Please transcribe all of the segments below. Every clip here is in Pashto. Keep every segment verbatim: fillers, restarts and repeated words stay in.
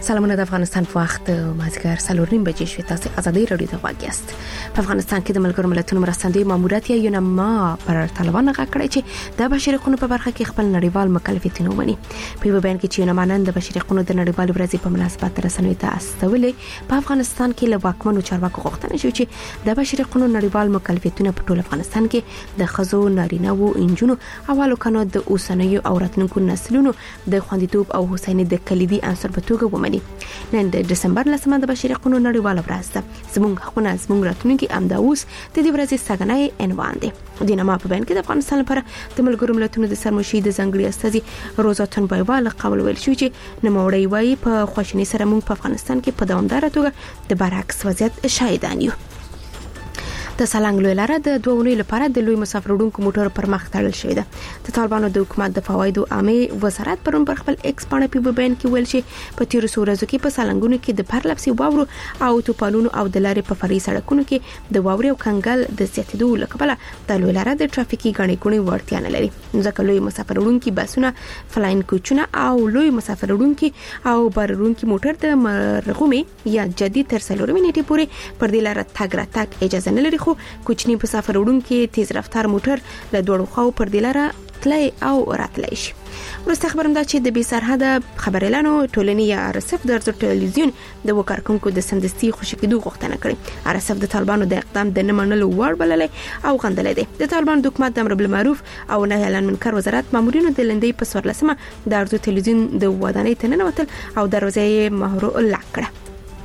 سلامونه د افغانستان په وخت مازیګر څلور نیم بجې شوې. تاسو ازادي رادیو ته غواړئ. په افغانستان کې د ملګرو ملتونو مرستندوی ماموریت یا یونما پر طالبان غاکړی چې د بشري حقوقو په برخه کې خپل نړیوال مکلفیتونه ومني. په یو بیان کې چې یونما نن د بشري حقوقو د نړیوال ورځې په مناسبت رسنیو ته استولې په افغانستان کې له واکمنو چارواکو غوښتنه شوې چې د بشري حقوقو نړیوال مکلفیتونه په ټول افغانستان کې د خزو نارینه وو انجونو اولو کنو د اوسنیو او راتلونکو نسلونو د خوندیتوب او حسیني د کلیدي عنصر په توګه ومني. نن د دسمبر لسمه د بشري حقوقو نړیواله ورځ ده. زموږ حقونه زموږ راتلونکي امداوس د دې ورځې څنګه عنوان دي. د نما په بیان کې د افغانستان لپاره د ملګرو ملتونو د سرمشي د ځنګړي استاذي روزاتن بایوال قول ویل شو چې نموړی وای په خوشنی سره موږ په افغانستان کې په دوامدار توګه د برعکس وضعیت شاهدان یو. د سالنګ لوی لاره د دوه اونۍ لپاره د لوی مسافر وړونکو موټر پر مخ تړل شوی ده. د طالبانو د حکومت د فوایدو عامه وزارت پرون پر خپل ایکس باندې په بیان کې ویل چې په تیر څو کې په سالنګونو کې د پرلپسي واورو او توپانونو او د لارې په فري سړکونو کې د واوري او کنګل د زیاتېدو لپاره د لوی لاره د ټرافیکي غړي کونی ورتیا نه لري. ځکه لوی مسافر وړونکي بسونه فلاین کوچونه او لوی مسافر وړونکي او بارونکي موټر د مرغومي یا جدي تر څلور منټې پورې پر دې لاره تګ راتګ اجازه نه لري. خو کوچنی مسافر وړونکي تیز رفتار موټر له دوړو خو پر دلاره تلای او راتلای شي. ورسته خبرم دا چې د بي سرحده خبرلانو ټولنی یا ارسف د ټلویزیون د وکارکونکو د سندستي خوشکېدو غوښتنه کړې. ارسف د طالبانو د اقدام د نه منلو وړ بللې او غندلې ده. د طالبانو د حکومت د امر بالمعروف او نهي عن المنکر وزارت مامورینو د لندې په سورلسمه د ارزو ټلویزیون د ودانۍ ته ننوتل او دروازه یې مهرو لک کړه.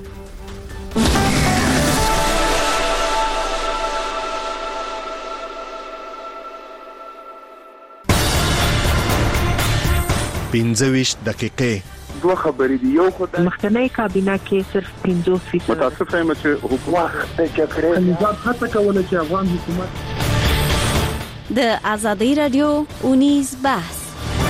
پنځه دقیقې دوه خبرې دی. یو خدای مخکنی کابینه کې صرف پنځه فیصد متاسفه یم چې حکومت کې کړی نظام هڅه کوله چې افغان حکومت د ازادي رادیو اونیز بحث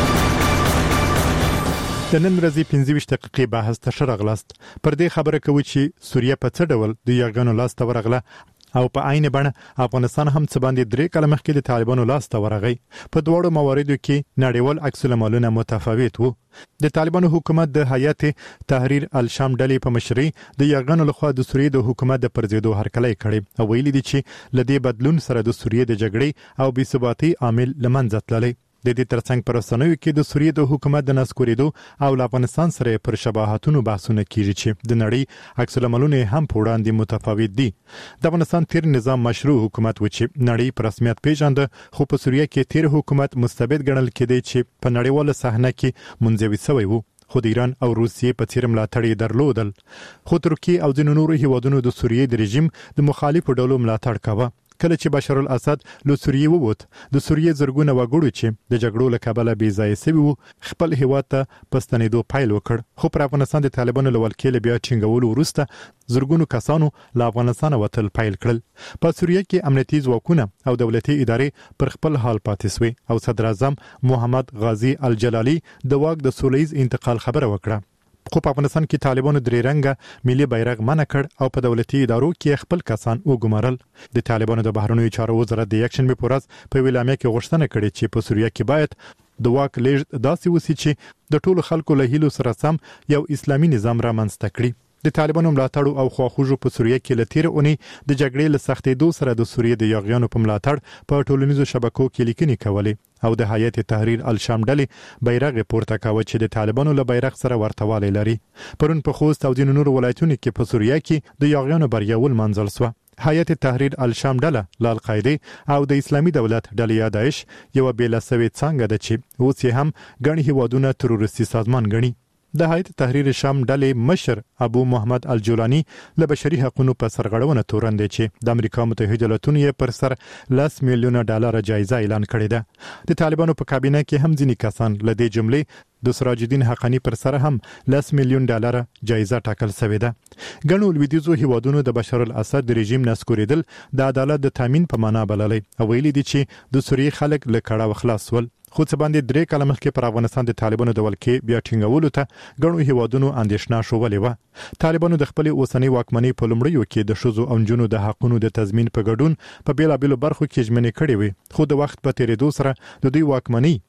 د نن ورځې پنځه دقیقې بحث ته شرغلاست. پر دې خبره کوي چې سوریه په څه ډول د یاغانو لاس ته ورغله او په عین بڼه افغانستان هم څه باندې درې کاله مخکې د طالبانو لاس ته ورغی. په دواړو مواردو کې نړیوال عکس العملونه متفاوت وو. د طالبانو حکومت د هیئت تحریر الشام ډلې په مشرۍ د یاغانو لخوا د سوریې د حکومت د پرځېدو هرکلی کړی او ویلي دي چې لدې بدلون سره د سوریې د جګړې او بې ثباتۍ عامل لمنځه تللی. د دې ترڅنګ پر رسنیو کې د سوریې د حکومت د نسکوریدو او افغانستان سره پر شباهتونو بحثونه کیږي چې د نړۍ عکس العملونه هم په وړاندې متفاوت دي. د افغانستان تیر نظام مشروع حکومت و چې نړۍ په رسمیت پیژنده، خو په سوریې کې تیر حکومت مستبد ګڼل کېدی چې په نړیواله صحنه کې منځوي شوی وو. خو د ایران او روسیې په څیر ملاتړ یې درلودل. خو ترکیه او ځینو نورو هیوادونو د سوریې د رژیم د مخالفو ډلو ملاتړ کاوه. کله چې بشار الاسد له سوریې ووت، د سوریې زرګونه وګړو چې د جګړو له کبله بې ځای شوي وو خپل هیواد ته په ستنېدو پیل وکړ. خو پر افغانستان د طالبانو له ولکې له بیا ټینګولو وروسته زرګونو کسانو له افغانستان وتل پیل کړل. په سوریې کې امنیتي ځواکونه او دولتي ادارې پر خپل حال پاتې شوي او صدر اعظم محمد غازی الجلالی د واک د سولهییز انتقال خبره وکړه. خو په افغانستان کې طالبانو درې رنګه ملي بیرغ منع کړ او په دولتي ادارو کې خپل کسان وګمارل. د طالبانو د بهرنیو چارو وزارت د یک شنبه په ورځ په ویلامه کې غوښتنه کړې چې په سوریه کې باید د واک لیږد داسې وسی چې د ټولو خلکو له هیلو سره سم یو اسلامي نظام رامنځته کړي. د طالبانو ملاتړ او خواخوږو په سوریه کې لتیر اونۍ د جګړې له سختېدو سره د سوریې د یاغیانو په ملاتړ په ټولنیزو شبکو کې لیکنې کولې او د هیئت تحریر الشام ډلې بیرغ پورته کاوه چې د طالبانو له بیرغ سره ورتوالی لري. پرون په خوست او ځینو نورو ولایتونو کې په سوریه کې د یاغیانو بریا ولمنځل شوه. هیئت تحریر الشام ډله له القاعده او د اسلامي دولت ډلې یا داعش یو بیل سوي څنګه ده چې اوس یې هم ګڼ هیوادونه تروریستي سازمان ګڼي. د هیئت تحریر شام ډلې مشر ابو محمد الجولانی له بشري حقوقو په سرغړونه تورن دي چې د امریکا متحده ایالاتونو یې پر سر لس میلیونه ډالر جایزه اعلان کړې ده. د طالبانو په کابینه کې هم ځینې کسان له دې جملې د سراج الدین حقانی پر سر هم لس میلیون ډالر جایزه ټاکل شوې ده. ګڼو لویدیځو هیوادونو د بشار الاسد د رژیم نسکوریدل د عدالت د تامین په معنا بللی او ویلي دي چې د سوریې خلک له کړه خلاص ول. خو څه باندې درې کاله مخکې پر افغانستان د طالبانو د ولکې بیا ټینګولو ته ګڼو هیوادونو اندېښنه شولې وه. طالبانو د خپل اوسنۍ واکمنۍ په لومړیو کې د ښځو او نجونو د حقونو د تضمین په ګډون په بیلابېلو برخو کې ژمنې کړې وې، خو د وخت په تیریدو سره د دوی واکمنۍ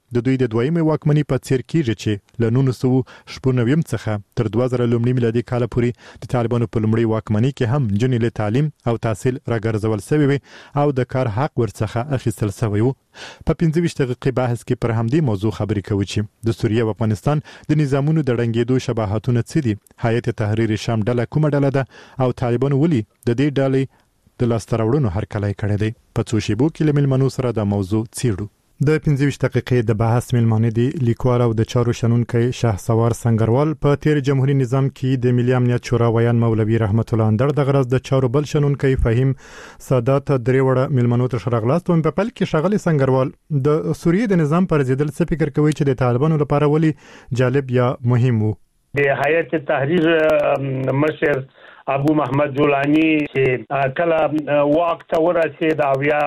د دوی د دویمه واکمنۍ په څیر کیږي چې له نولس سوه شپږ نوي څخه تر دوه زره لومړي میلادي کال پورې د طالبانو په لومړي واکمنۍ کې هم جنې له تعلیم او تحصیل راګرځول شوی وي او د کار حق ورڅخه اخیستل شوی وو. په پنځه ویشت دقیقې بحث کې پر همدې موضوع خبرې کوي چې د سوریه او افغانستان د نظامونو د رنګېدو شباهتونه څه دي، هیئت تحریر شام ډله کومه ډله ده او طالبان ولي د دې ډلې د لاستراوړنو هرکلی کړی دی. په څو شیبو کې له ملمنو سره د موضوع څیړو. د پنځه ویشت دقیقې د بحث ملمانه دي لیکوال او د چارو شنونکي شهسوار سنگروال. په تیر جمهوریت نظام کې د ملي امنیت شورا ویان مولوي رحمت الله اندر د غرض د چارو بل شنونکي فهیم سادات درې وړه ملمنو ته شرغلاست. په خپل کې شغلي سنگروال د سوریه د نظام پر ضد څه فکر کوي چې د طالبانو لپاره ولي جالب یا مهم وو. د هیئت تحریر مشر ابو محمد جولانی چې کله واک ته ورسید او یا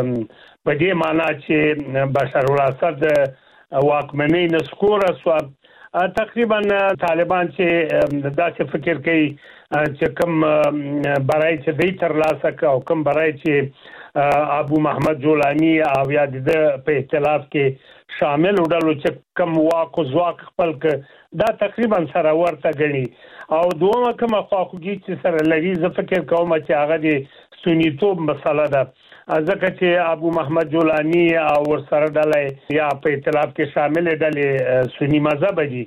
په دې معنی چې بشار الاسد واکمنۍ نسکوره سو تقریبا طالبان چې داسې فکر کوي چې کوم برای چې دوی ترلاسه کوي او کوم برای چې ابو محمد جولانی او یا د په ائتلاف کې شامل وډلو چې کوم واک او ځواک خپل ک دا تقریبا سره ورته غني او دومره کوم خواخوږي چې سره لري زه فکر کوم چې هغه د سنیتوب مسله ده ځکه چې ابو محمد جولانی او ورسره ډلې یا په ائتلاف کې شامل ډلې سنی مذهب دي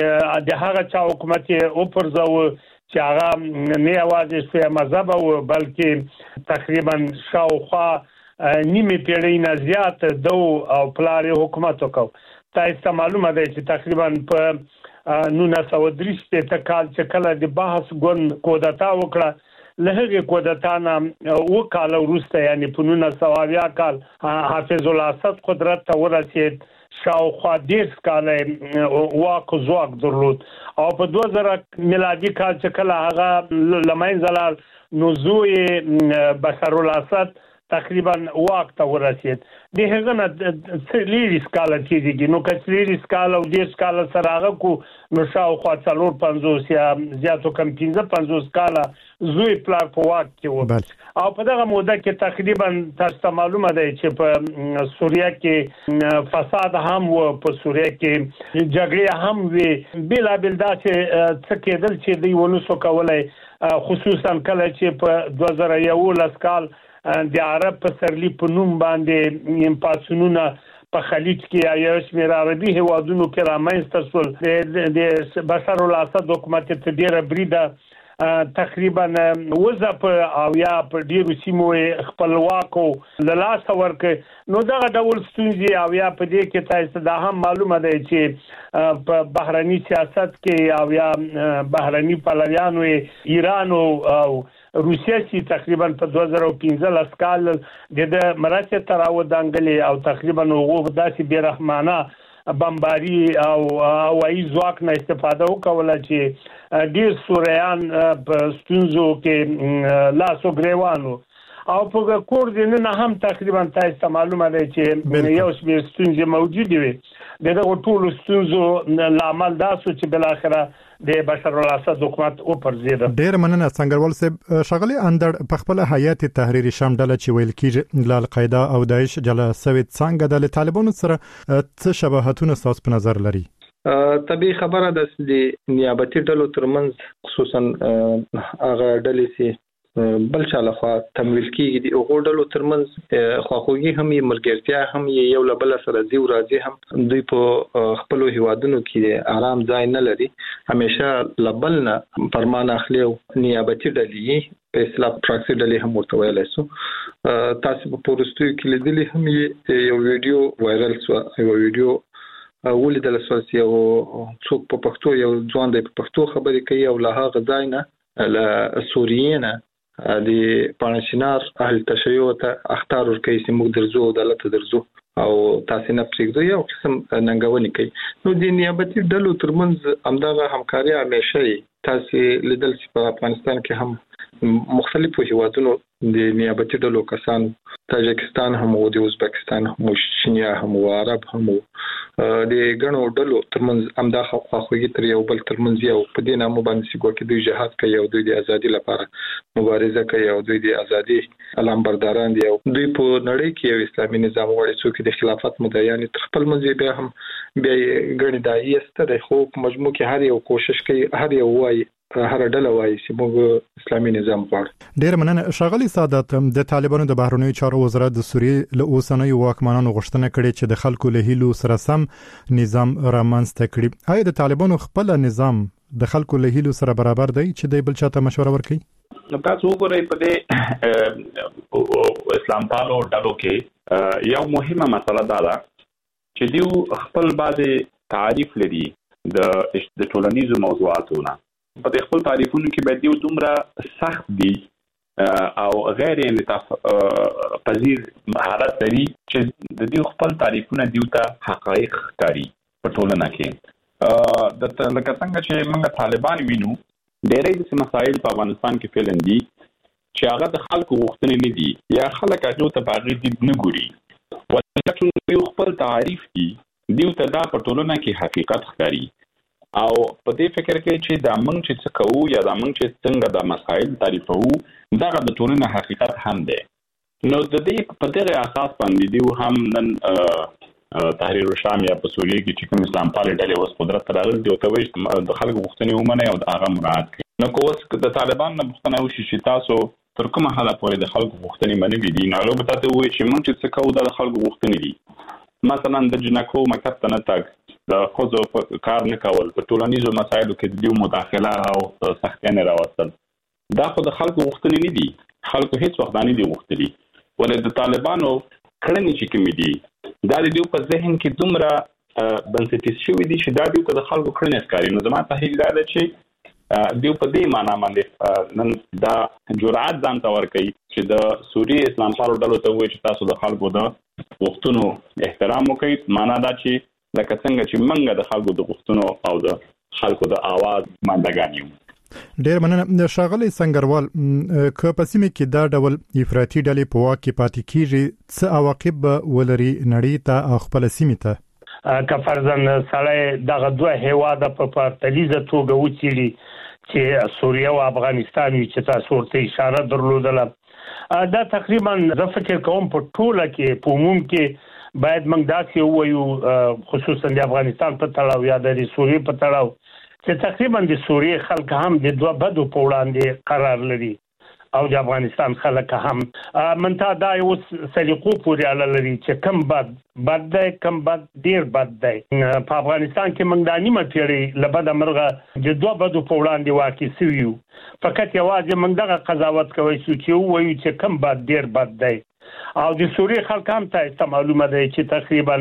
د هغه چا حکومت او پرځو چې هغه نه یوازې په مذهب او بلکې تقریبا شاوخوا نیمه پیړۍ نه زیات دو او پلار حکومت وکاو. تاسو معلومه ده چې تقریبا په نولس سوه درې شپېته کال چې کله د بحث ګوند کودتا وکړه له هغې کودتا نه اوه کاله وروسته یعنې په نولس سوه اویا کال حافظ الاسد قدرت ته ورسېد، شاوخوا دېرش کاله واک او ځواک درلود او په دوه زره میلادي کال چې کله هغه له منځه لاړ نو زوی بشار الاسد تقریبا واک ته ورسېد. د هغه نه څلېرویشت کاله تېرېږي نو که څلېرویشت کاله او دېرش کاله سره هغه کړو نو شاوخوا څلور پنځوس یا زیاتو کم پنځه پنځوس کاله زوی پلار په واک کې و او په دغه موده کې تقریبا تاسو ته معلومه ده چې په سوریه کې فساد هم و، په سوریه کې جګړې هم وي، بېلابېل داسې څه کېدل چې دوی ونسو کولی، خصوصا کله چې په دوه زره یولس کال د عرب په سرلی په نوم باندې پاڅونونه په خلیج کې یا شمېر عربي هیوادونو کې رامنځته شول. د بشار الاسد حکومت ته ډېره بریده تقریبا وځپ او یا په ډیرو سیمو خپلواکو له لاسه ورکړ نو دغه ډول ستونزې او یا په دې کې تاسو دا هم معلومه ده چې په بهرني سیاست کې او یا بهرني پلویانو ایران او روسیه چې تقریبا په دوه زره پنځلس کال د مرسته تر او دانګلې او تقریبا وګ داسې بیرحمانه بمباری او هوایي ځواک نه استفاده وکوله چې ډیر سوریان په ستونزو کې لاسو ګریوانو او په کور دې نه هم تقریبا تاسو معلومه ده چې یو څه ستونزې موجوده وي. دغه ټول ستونزو لامل دا سو چې بل اخره د بشار الاسد حکومت او پرځیده. ډیر مننه څنګهوال صاحب. شغلي اندر په خپل هیئت تحریر شام ډله چې ویل کیږي ل القاعده او داعش جلا سویت څنګه د طالبانو سره څه شباهتونه تاسو په نظر لري؟ طبيعي خبره ده چې نیابتي ډلو ترمنځ خصوصا هغه ډلې چې بل چاله خوا تمویل کیږي د اوغړلو ترمنځ خواخوږي هم یې ملګرتیا هم یې یو لبل سره دی ورځي هم دوی په خپل هیوادونو کې آرام ځای نه لري، همیشه لبل نه فرمان اخلي او نیابتي ډلې په اصطلاح پراکسي ډلې هم ورته ویل شو. تاسو په پورستوي کې لیدلې هم یو ویډیو وایرل شو، یو ویډیو ولیدل شو چې یو څوک په پښتو یو ځوان دی په پښتو خبرې کوي او له هغه ځای نه له سوریې نه د پانشینار اهل تشیع ته اختار ورکړي چې موږ درځو عدالت درځو او تاسو نه پریږدو، یو قسم ننګونې کوي. نو د نیابتي ډلو ترمنځ همدغه همکاري همیشه تاسو لیدل چې په افغانستان کې هم مختلفو هیوادونو د نیابتي ډلو کسان، تاجکستان هم او د ازبکستان هم، چینیا هم او عرب هم د غنو ډلو ترمنځ امدا خواخوږي تر یو بل ترمنځ یو په دې نامه باندې سیګو کې دوی جهاد کوي او دوی د ازادي لپاره مبارزه کوي او دوی د ازادي علامبرداران دي او دوی په نړۍ کې یو اسلامي نظام غواړي چې د خلافت مدعیان تر خپل منځ بیا هم بیا غړي دایي ستره خو په مجموع کې هر یو کوشش کوي هر یو وایي هر ډله وایي چې موږ اسلامي نظام غواړو. ډیر مننه ښاغلي سعادت. د طالبانو د بهرنیو چارو وزارت د سوریې له اوسنیو واکمنانو غوښتنه کړې چې د خلکو له هیلو سره سم نظام رامنځته کړي. آیا د طالبانو خپل نظام د خلکو له هیلو سره برابر دی چې د بل چاته مشوره ورکړي؟ نو تاسو وګورئ په دې اسلام پالو ډلو کې یو مهمه مسله دا ده چې دیو خپل بعضي تعریف لري د د ټولنیزو موضوعاتونو. په دې خپل تعریفونو کې به دیو دومره سخت دي او غیر انعطاف پذیر مهارت لري چې د دیو خپل تعریفونه دیو ته حقایق ښکاري په ټولنه کې. د لکه څنګه چې موږ طالبان وینو ډېرې د مسایل په افغانستان کې فعلن دي چې هغه د خلکو غوښتنې نه دي یا خلک هغه ته باغې دي نه ګوري ولکه دیو خپل تعریف دي دیو ته دا په ټولنه کې حقیقت ښکاري او په دې فکر کې چې دا موږ چې څه کوو یا دا موږ چې څنګه د مسایل تعریفوو دا د ټولنې حقیقت هم دی. نو د دې په دغه اساس باندې دیو هم نن تحریر الشام یا په سوریه کې چې کوم اسلام پالي ډلې اوس قدرت ته راغلي دي او ته وایي د خلکو غوښتنې ومني او د هغه مراعات کړي. نو که اوس د طالبان نه پوښتنه وشي چې تاسو تر کومه حده پورې د خلکو غوښتنې منلي دي، نو هغه به تاسو وایي چې موږ چې څه کوو دا د خلکو غوښتنې دي. مثلا د جنکو مکتب ته نه تګ، د ښځو کار نه کول، په ټولنیزو مسایلو کې د دیو مداخله او سختیانې راوستل، دا خو د خلکو غوښتنې نه دي. خلکو هیڅ وخت نه دي غوښتلي. ولې د طالبانو کړنې چې کومې دي دا د دیو په ذهن کې دومره بنسټیز شوي دي چې دا دیو ته د خلکو کړنې ښکاري. نو زما تحلیل دا ده چې دیو په دې معنا باندې نن دا جرأت ځان ته ورکوي چې د سوریې اسلام پالو ډلو ته وایي چې تاسو د خلکو د غوښتنو احترام وکړئ. معنا دا چې لکه څنګه چې منګه د خلکو د غوښتنو او د خلکو د आवाज ماندګان یو. ډیر مننه ښاغلی سنگروال. که په سیمه کې دا ډول افراطي ډلې په واک کې پاتې کیږي څه عواقب ولري نړۍ ته او خپل سیمه ته؟ که فرضاً سړی دغه دوه هیواده په پرتلیزه توګه وڅېړي چې سوریه او افغانستان وي چې تاسو ورته اشاره درلودله، دا تقریبا زه فکر کوم په ټوله کې په عموم کې باید موږ داسې ووایو، خصوصا د افغانستان په تړاو یا د سوریې په تړاو، چې تقریبا د سوریې خلک هم د دوه بدو په وړاندې قرار لري او د افغانستان خلک هم. منتها دا یو سلیقو پورې اړه لري چې کم بد بد دی، کم بد ډیر بد دی. په افغانستان کې موږ د نیمه پیړۍ له بده مرغه د دوه بدو په وړاندې واقع شوي یو. فقط یوازې موږ دغه قضاوت کوی چې ووایو چې کم بد ډیر بد دی. او د سوریې خلک هم ته معلومه دی چې تقریبا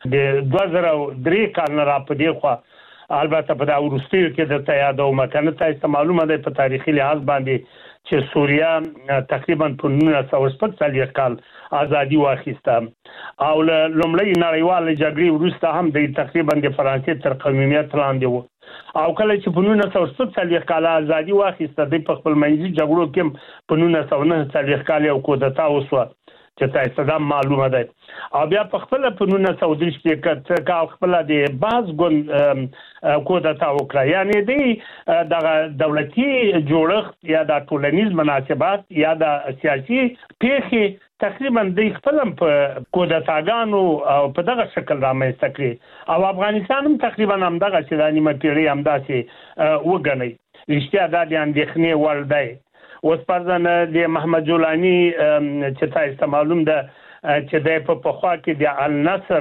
د دوه زره درې کال نه را په دې خوا، البته په دا وروستیو کې درته یادوم کنه ته معلومه دی په تاریخي لحاظ باندې چې سوریه تقریبا په نولس سوه شپږ څلوېښت کال ازادي واخیسته او له لومړۍ نړیوالې جګړې وروسته هم د تقریبا د فرانسې تر قومیت لاندې و. او کله چې په نولس سوه شپږ څلوېښت کال ازادي واخیسته د په خپل منځي جګړو کې په نولس سوه نهه څلوېښت کال یو کودتا وشوه چې تاسو ته معلومه ده. او بیا په خپل په نولس سوه دېرش کې کا خپل د باز ګوند کودتا وکړه، یعنی د دغه دولتي جوړښت یا د ټولنیز مناسبات یا د سیاسي پیښې تقریبا د خپل په کودتاګانو او په دغه شکل رامنځته کړي او افغانستان هم تقریبا هم دغه چې د نیمه پیړۍ هم داسې وګڼي. رښتیا دا د اندېښنې وړ دی. اوس فرضاً د محمد جولانی چې تاسو معلوم ده چې د په پخوا کې د النصر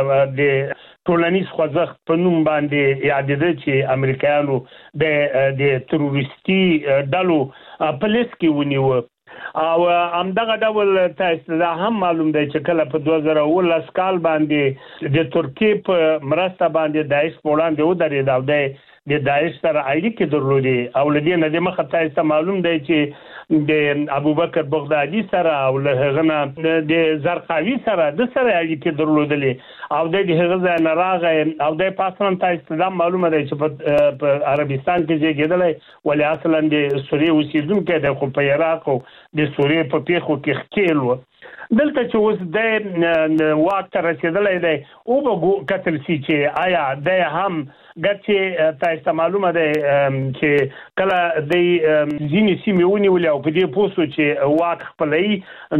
د ټولنیز خوځښت په نوم باندې یادېده چې امریکایانو د د تروریستي ډلو په لیست کې ونیو او همدغه ډول تاسو ته هم معلوم دی چې کله په دوه زره اوولس کال باندې د ترکیې په مرسته باندې داعش په وړاندې ودرېد او د د داعش سره اړیکې درلودې او لدې نه د مخه تاسو معلوم دی چې د ابوبکر بغدادي سره او له هغه نه د زرقاوي سره د سره اړیکې درلودلې او د هغه ځای نه راغی او د پاسمان تاسو ته معلومه دی چې په عربستان کې زیږېدلی ولې اصلا د سوریې اوسیدونکی دی خو په عراق او د سوریې په پیښو کې ښکېل و. دلته چې اوس د واک تر رسیدلې دی او به کتل سي چې آیا د هم ګټه تاسو معلومه ده چې کله د ځینې سیمې ونیول او په دې پوسټ چې واک خپلې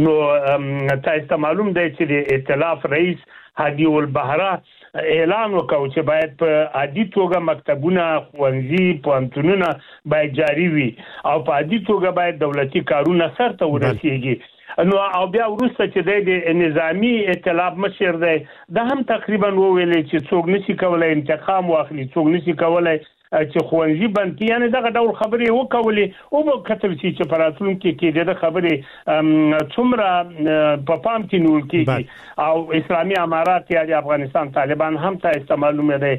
نو تاسو معلوم ده چې د ائتلاف رئیس هادي البحرا اعلان وکاو چې باید په عادي توګه مکتبونه ښوونځي پوهنتونونه باید جاري وي او په عادي توګه باید دولتي کارونه سرته ورسیږي نو او بیا وروسته چې د نظامی ائتلاف مشر دی دا هم تقریبا وویل چې څوک نشي کولای انتقام واخلي څوک نشي کولای چې خوانزي بنتي یعنی دغه ډول خبرې وکولې او په کتل چې پراتون کې کې د خبرې څومره په پام کې نیول کېږي او اسلامي امارات یا د افغانستان طالبان هم ته معلومه ده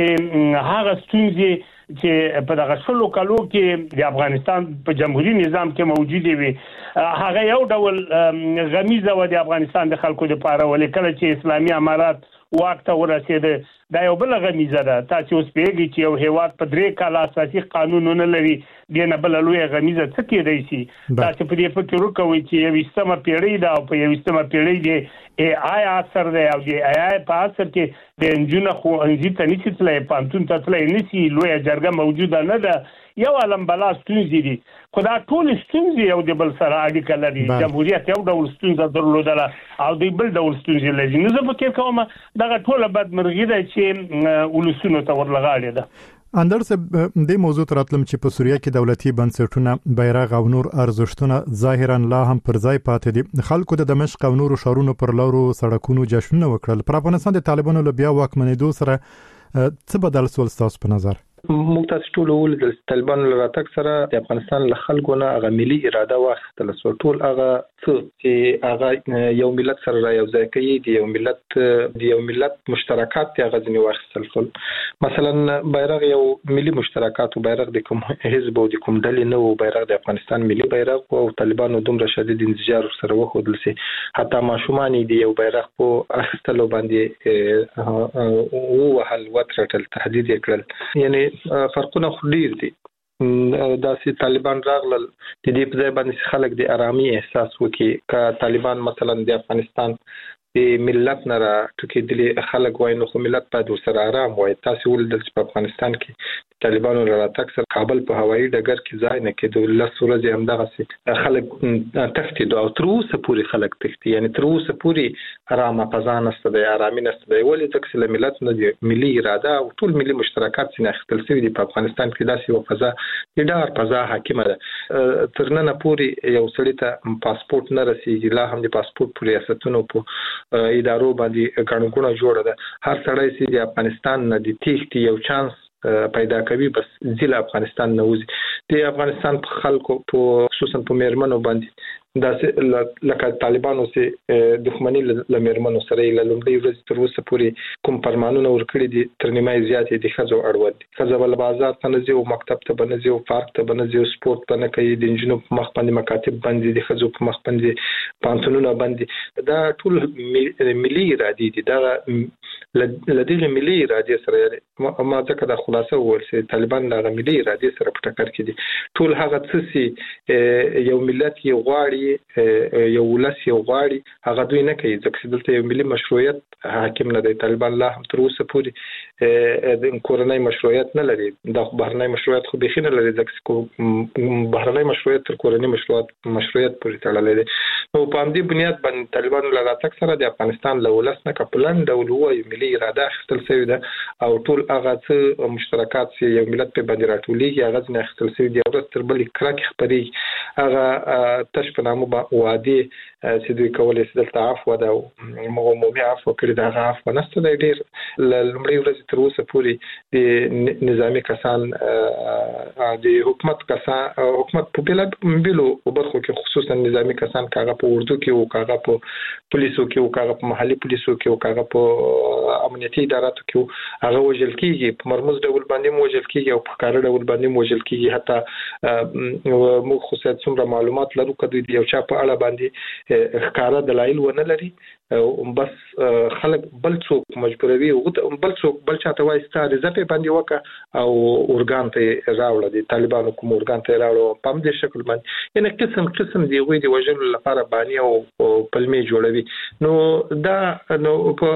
چې هغه ستونزې چې په دغه شلو کالو کې د افغانستان په جمهوریت نظام کې موجود وي هغه یو ډول غمیزه و د افغانستان د خلکو لپاره ولیکل چې اسلامي امارات واک ته ورسېده دا یو بل غمیزه ده تاسو اوس پیږي چې یو هیواد په درې کال اساسي قانونونه لري د نه بل لوی غمیزه څه کېدای شي تاسو په دې فکر وکوي چې یو استمه پیړۍ ده او په یو استمه پیړۍ دی ای آی اثر دی او دی ای آی په اثر کې د انجینر خو انځي ته نشي تلای پانتون ته تلای نشي لوی جرګه موجوده نه ده یو علم بلا ستونزې دي خدا ټول ستونزې یو د بل سره اړیکه لري جمهوریت یو ډول ستونزه درلودله او د بل ډول ستونزې لري نو زه فکر کوم دا ټول بدمرغي ده چې ولسونو ته ورلغاړي ده اندر سه د موضوع تراتلم چې په سوریه کې دولتي بنسټونه بیرغ او نور ارزښتونه ظاهرا لا هم پر ځای پاتې دي خلکو د دمشق او نور شهرونو پر لارو سړکونو جشنونه وکړل پر افغانستان د طالبانو له بیا واکمنېدو سره څه بدل سول تاسو په نظر موږ تاسو ټول ول د طالبانو لراتک سره د افغانستان له خلکو نه هغه ملي اراده واخیستل سو ټول هغه څه چې هغه یو ملت سره را یو ځای کوي د یو ملت د یو ملت مشترکات هغه ځنی واخیستل سول مثلا بیرغ یو ملي مشترکات او بیرغ د کوم حزب او د کوم ډلې نه او بیرغ د افغانستان ملي بیرغ او طالبانو دومره شدید انزجار سره وخدل سي حتی ماشومان دی یو بیرغ په اخیستلو باندې او وهل وترټل تهدید کړل یعنی فرقونه خډیر دي دا چې طالبان راغلل د دې په ځای باندې خلک د آرامي احساس وکي ک طالبان مثلا د افغانستان د ملت نه را ټکېدلې خلک وای نو ملت په د سره آرام وای تاسو ول د افغانستان کې طالبانو راتګ سره کابل په هوایي ډګر کې ځای نه کېدو لس ورځې همدغه سي خلک تختید او تر اوسه پوری خلک تختی یعنی تر اوسه پوری آرامه فضا نشته د آرامي نشته دی ولې تکسل ملت نه دی ملي اراده او ټول ملي مشترکات څخه اخیستل شوی دی په افغانستان کې داسې یو فضا د ډار فضا حاکمه ده تر نن پوری یو سړی ته پاسپورت نه رسیږي لا هم د پاسپورت پوری ریاستونو په ادارو باندې قانونونه جوړه ده هر سړی چې د افغانستان نه د تختی یو چانس پیدا کوي بس ځل افغانستان نه وځي د افغانستان په خلکو په خصوصا په میرمنو باندې دا لکه طالبانو سي دښمنی لمرمنو سره لومړی ورځ تر اوسه پورې کوم فرمانونه ورکړي دي تر نیمه زیاتې د خزو اړوند خزو ول بازار ته نه او مکتب ته بنځي او پارک ته بنځي او سپورت ته نه کوي د انجینو په مخ باندې مکاتب باندې د خزو په مخ باندې پانتونونه باندې دا ټول ملي ارادي دي دا لدغه ملي ارادي سره ما ځکه د خلاصه ول سي طالبان د ملي ارادي سره په ټکر کې دي ټول هغه څه یو ملت یو غواړي یو ولس یو غواړي هغه دوی نه کوي ځکه دلته یو ملي مشروعیت حاکم نه دی طالبان لا هم تر اوسه پورې د کورنۍ مشروعیت نه لري د بهرنۍ مشروعیت خو به خینه لري ځکه بهرنۍ مشروعیت تر کورنۍ مشروعیت مشروعیت پورې تړلې ده نو په دې بنیاد باندې طالبان له راتګ سره د افغانستان له ولس نه کپلان ډول وایي ملي اراده خپل شوی ده او ټول هغه څه مشترکات چې یو ملت په باندې راټولېږي هغه نه خپل شوی دی او تر بلې کرک خبري هغه تش په نامه وادي چې دوی کولای شي دلته عفو ده او عمومي عفو کړی دا عفو نشته دی ډیر لومړی ورځ تر اوسه پورې د نظامی کسان د حکومت کسان حکومت په بل بلو او برخو کې خصوصا نظامی کسان کاغه په اردو کې او کاغه په پولیسو کې او کاغه په محلي پولیسو کې او کاغه په امنیتي اداراتو کې هغه وجل کېږي په مرموز ډول باندې موجل کېږي او په کار ډول باندې موجل کېږي حتی موږ خصوصا څومره معلومات لرو کدی یو چا په اړه باندې ښکارا دلایل ونه لري بس خلک بل څوک مجبوروي او بل څوک بل چاته وایي ستاره زپه باندې وکا او اورګان ته راوړل دي طالبانو کوم اورګان ته راوړل په دې شکل باندې یعنی قسم قسم دی وې دی وجل لپاره باندې او پلمې جوړوي نو دا نو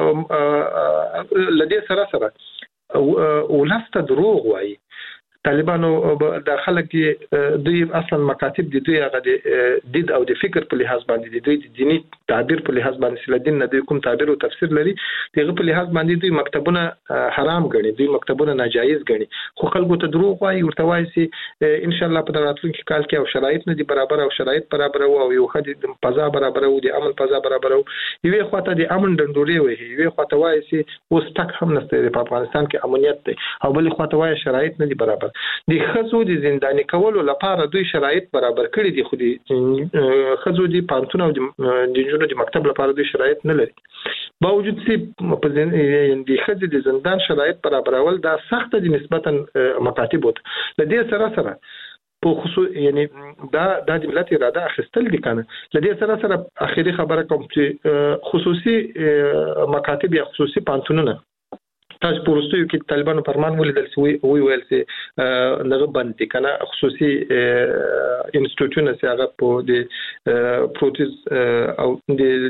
لدې سره سره ولسته دروغ وایي طالبانو د خلک دي دوی اصلا مکاتب دي دوی هغه د دید او د فکر په لحاظ باندې دي دوی د دینی تعبیر په لحاظ باندې سل دین نه دوی کوم تعبیر او تفسیر لري دغه په لحاظ باندې دوی مکتبونه حرام ګڼي دوی مکتبونه ناجایز ګڼي خو خلکو ته دروغ وایي ورته وایي چې ان شاء الله په راتلونکي کال کې او شرایط نه دي برابر او شرایط برابر او یو خدي فضا برابر او د امن فضا برابر او یوه خواته د امن ډنډوري وي یوه خواته وایي چې اوس تک هم نشته په افغانستان کې امنیت دی او بل خواته وایي شرایط نه دي برابر د خزو د زنداني کولو لپاره دوی شرایط برابر کړي دي خو د خزو د پانتون او د جنونو د مکتب لپاره دوی شرایط نه لري باوجود چې په د خزو د زندان شرایط برابرول دا سخت دي نسبتا مکاتب وته لدې سره سره په خصوص یعنی دا د ملت اراده اخستل دي کنه لدې سره سره اخیری خبره کوم چې خصوصي مکاتب یا خصوصي پانتونونه تاسو پورستیو کې طالبانو فرمان ولیدل چې وی ویل چې دغه باندې کنه خصوصي انسټیټیوټونه چې هغه په د پروتیز او د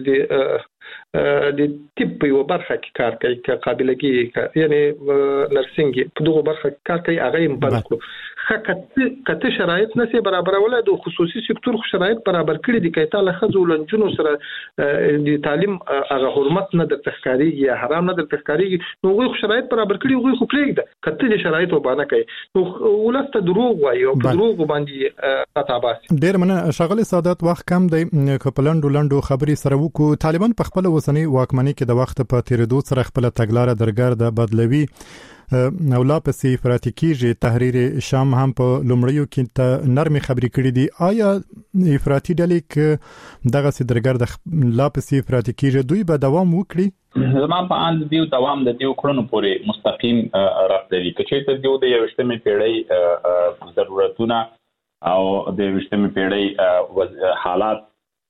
د د ټیپ یو برخه کې کار کوي چې قابلیت یعنی نرسنګ په دغه برخه کې کار کوي هغه هم بند کړو خکته کته شرایط نشي برابر ولا د خصوصي سکتور شرایط برابر کړی دي کایته له خزو لنجونو سره د تعلیم هغه حرمت نه د تخکاری یا حرام نه د تخکاری نو غوښ شرایط برابر کړی غوښ خو پرېږده کته د شرایط وبانه کوي نو ولسته دروغ وایي او دروغ باندې خطاباس ډیر مننه شغله سعادت وخت کم دی کپلندو لندو خبري سره وکړو طالبان په خپل وسنی واکمنۍ کې د وخت په تیریدو سره خپل تګلارې درګرده بدلوي او لا پسې افراطي کېږي تحریر شام هم په لومړیو کې ته نرمي خبرې کړې دي آیا افراطي ډلې کې دغه سي درګرده لا پسې افراطي کېږي دوی به دوام وکړي زما په اند دیو دوام د دیو کړنو پورې مستقیم رابطه لري چې ته دیو د یوشتمې پیړۍ ضرورتونه او د یوشتمې پیړۍ حالات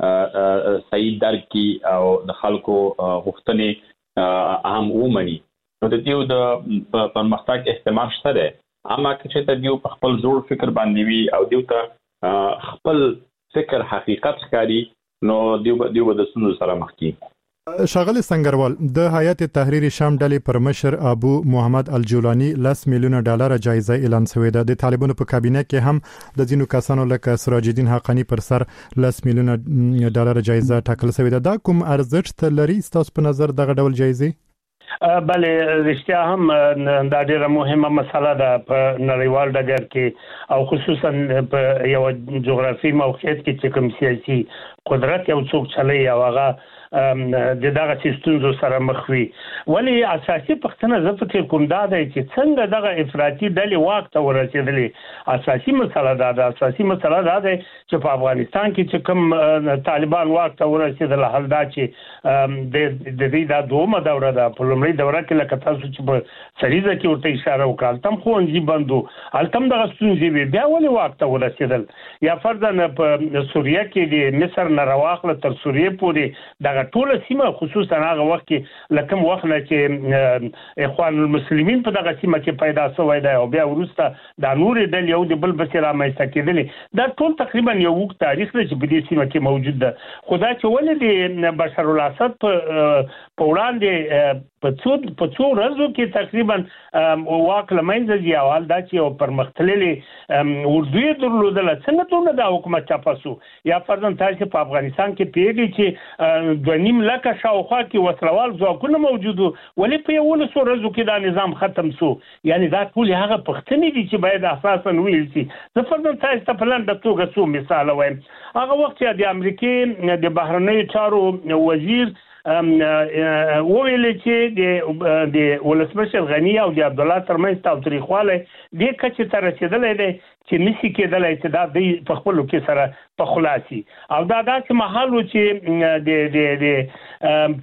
صحیح درک کی او د خلکو غوښتنې اهم ومني نو د دیو د پرمختګ احتمال شته ده اما چې ته دیو په خپل زوړ فکر باندې وي او دیو ته خپل فکر حقیقت ښکاري نو دیو دیو د سنو سره مخ کی شاغل سنگروال د هیئت تحریر شام ډلې پر مشر ابو محمد الجولانی لس میلیونه ډالر جایزه اعلان شوې ده د طالبانو په کابینه کې هم د ځینو کسانو لکه سراج الدین حقانی پر سر لس میلیونه ډالر جایزه ټاکل شوې ده دا کوم ارزښت لري تاسو په نظر دغه ډول جایزه بله رښتیا هم دا ډیره مهمه مسله ده په نړیوال ډګر کې او خصوصا په یو جغرافي موقعیت کې چې کوم سیاسي قدرت یو څوک چلي او هغه د دغه سیستم سره مخ وي ولی اساسي پښتنه زه فکر کوم دا دی چې څنګه دغه افراطي ډلې واک ته ورسېدلې اساسي مسله دا ده اساسي مسله دا ده چې په افغانستان کې چې کوم طالبان واک ته ورسېدل حل دا چې د دې د دومره دوره ده په لومړي دوره کې لکه تاسو چې په سریزه کې ورته اشاره وکړه تم خو انځي بندو التم دغه ستونزې بیا ولې واک ته ورسېدل یا فرضاً په سوریه کې د مصر نه راواخله تر سوریه پورې دغه ټول سیمه خصوصا هغه وخت کې لکه وخت نه چې اخوان المسلمین په دغه سیمه کې پیدا شوی دی او بیا ورسته د نور د یو د بل بسره مېسته کېدل دا ټول تقریبا یو وخت تاریخ دی چې په دې سیمه کې موجود ده خدای چې ولې د بشار الاسد په وړاندې په څو په څو ورځو کې تقریبا واک لمنځه دی او دا چې یو پرمختللي اردوی درلودل څنګه ټول د حکومت چاپاسو یا فرضاً تاسو په افغانستان کې پیږي چې د نیم لکه شاوخوا کې وسلوال ځواکونه موجودو ولې په یو لسو ورځو کې دا نظام ختم شو یعنی دا ټول هغه پښتنې دي چې باید اساساً ویل شي زه فرضاً تاسو ته په لاندې توګه څو مثال وایم هغه وخت چې د امریکای د بهرنیو چارو وزیر وویل چې د د ولسمشر غنی او د عبد الله ترمنځ تاوتریخواله د کچې تر رسیدلې ده چې نسی کېدلای چې دا د په خپل کې سره په خلاصي او دا داسې محل چې د د د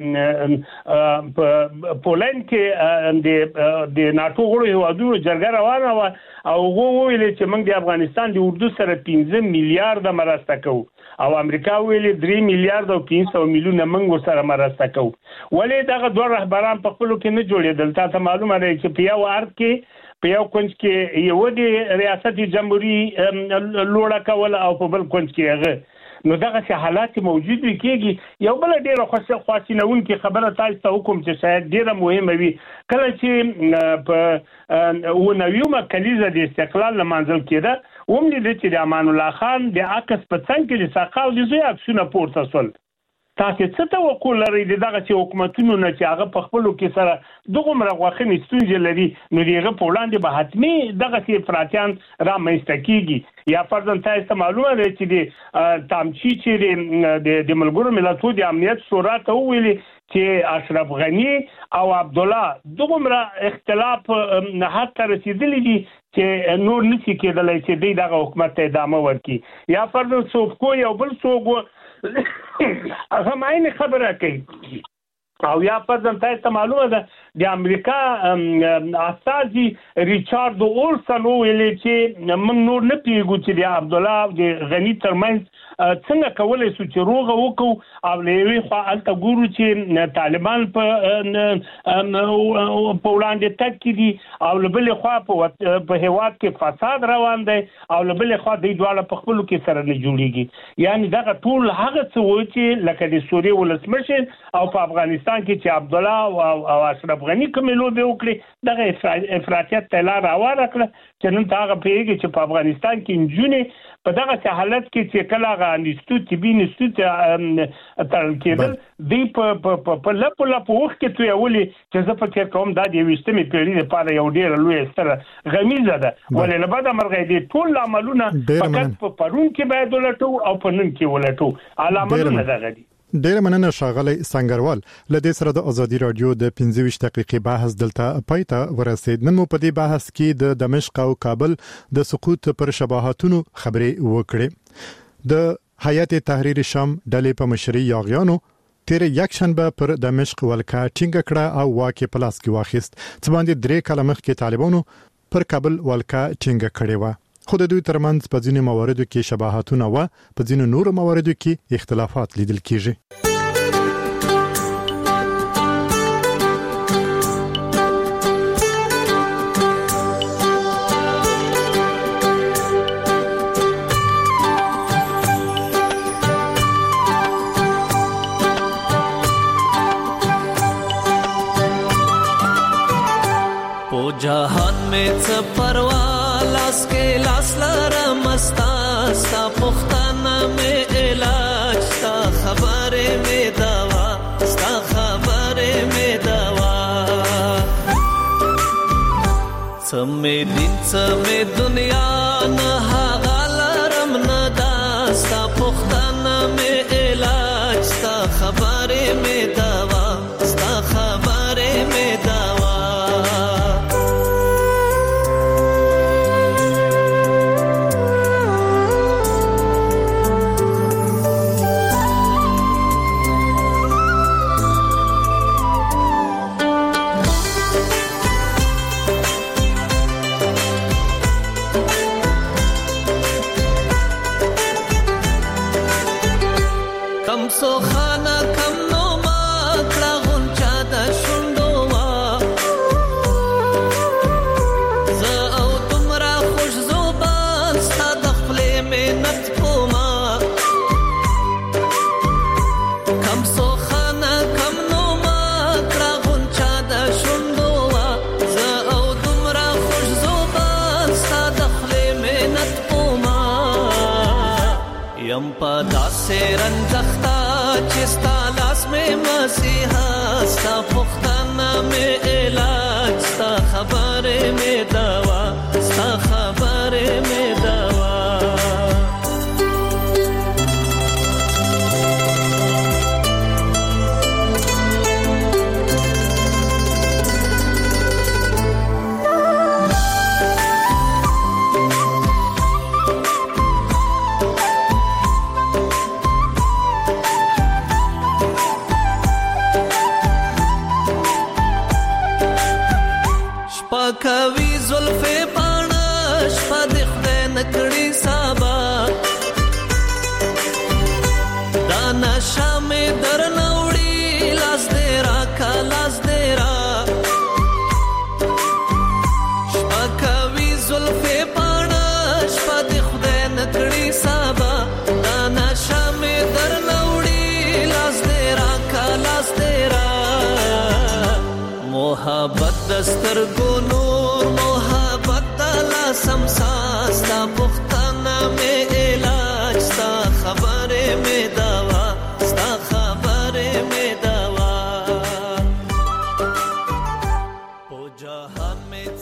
په پولند کې د د ناتو غړو هیوادونو جرګه روانه و او وویل چې موږ د افغانستان د اردو سره پنځه میلیارډ مرسته کوو او امریکا ویلي درې میلیارډ او پنځه سوه میلیونه موږ سره مرسته کوو. ولې دغه دوه رهبران په خپل کې نه جوړېدل؟ تاسو معلومه ده چې په یو ارګ کې په یو کونج کې یو د ریاست جمهوریت لوړه کول او په بل کونج کې هغه، نو دغه څه حالات موجود وي. کېږي یو بل ډیره خوښه خواشینونکې خبره تاسو ته وکم چې شاید ډیره مهمه وي. کله چې په ونویمه کلیزه د استقلال لمانځل کېده، ومني چې د امان الله خان د عکس په څنګ کې د ساقاو د زوی عکسونه پورته شول. تاسو څه توقع لرئ دغه چې حکومتونو نه چې هغه په خپلو کې سره دغه مرغوخنې ستونزې لري، نو دغه په وړاندې به حتمي دغه چې افراطیان رامنځته کیږي؟ یا فرضاً تاسو ته معلومه ده چې د تامچی چې د ملګرو ملتونو د امنیت شورا ته ویلي چې اشرف غنی او عبد الله دغه اختلاف نه حتی رسیدلی دي چې نور نشي کېدلی چې دغه حکومت ته ادامه ورکړي. یا فرضاً څوک کو یو بل څوک هغه ماینه خبره کوي، او یا فرضاً تاسو ته معلومه ده د امریکا استاذي ریچارډ اولسن ویلي چې موږ نور نه پیږو چې د عبد الله او د غنی ترمنځ څنګه کولای شو چې روغه وکړو، او لوي خو الته ګورو چې طالبان په په وړاندې تک دي، او لبل خو په هواد کې فساد روان دی، او لبل خو د دوه په خپل کې سره نه جوړیږي. یعنی دغه ټول هغه څه و چې لکه د سوریې ولسمشر او په افغانستان کې چې عبد الله او اشرف غنی کوم لوبه وکړي، دغه افراطیت تلا راوړه کړ چې نن هغه پیږي چې په افغانستان کې انجونې په دغه حالت کې چې کله غانستو تبي نستو تل کېدل دی په په لپ لپ وخت کې تو یولي چې زه فکر کوم دا د وشتمې پیړۍ لپاره یو ډیر لوی ستره غمیزه ده. ولې نه بعد مرغې دي ټول عملونه فقط په پرون کې باید ولټو او په نن کې ولټو علامه دغه دي. ډیر مننه ښاغلی سنگروال. لدې سره د ازادي رادیو د پنځه ویشت دقیقې بحث دلته پایته ورسید. نن مو په دې بحث کې د دمشق او کابل د سقوط پر شباهتونو خبرې وکړې. د هیئت تحریر شام ډلې په مشرۍ یاغیانو تیر یک شنبه پر دمشق ولکه ټینګه کړه او واکه په لاس کې واخیست، چې باندې درې کاله مخکې طالبانو پر کابل ولکه ټینګه کړې و. خو د دوی ترمنځ په ځینو مواردو کې شباهتونه و، په ځینو نورو مواردو کې اختلافات لیدل کیږي. پو جهان में څه پروا لاس کې لاس لرم استا ستا پختانه مې علاج ستا خبره مې دوا ستا خبره مې دوا سمې دین سمې دنیا نه هغه لرم نه دا ستا پختانه مې علاج ستا خبره مې دوا ستا خبره مې دوا. سو خانه کم نو ما کړه غونچا د شوندو وا زه او تمرا خوش زوبان ستا د خپلې مینت کوما کم سو خانه کم نو ما کړه غونچا د شوندو وا زه او تمرا خوش زوبان ستا د خپلې مینت کوما یم په داسې رنځختا چستا لاس میں مسیحا ستا پختانہ میں علاج ستا خبر میں دوا ستا خبر میں دوا. کوي زلفې پاڼه شپه د خدای نکړي سابا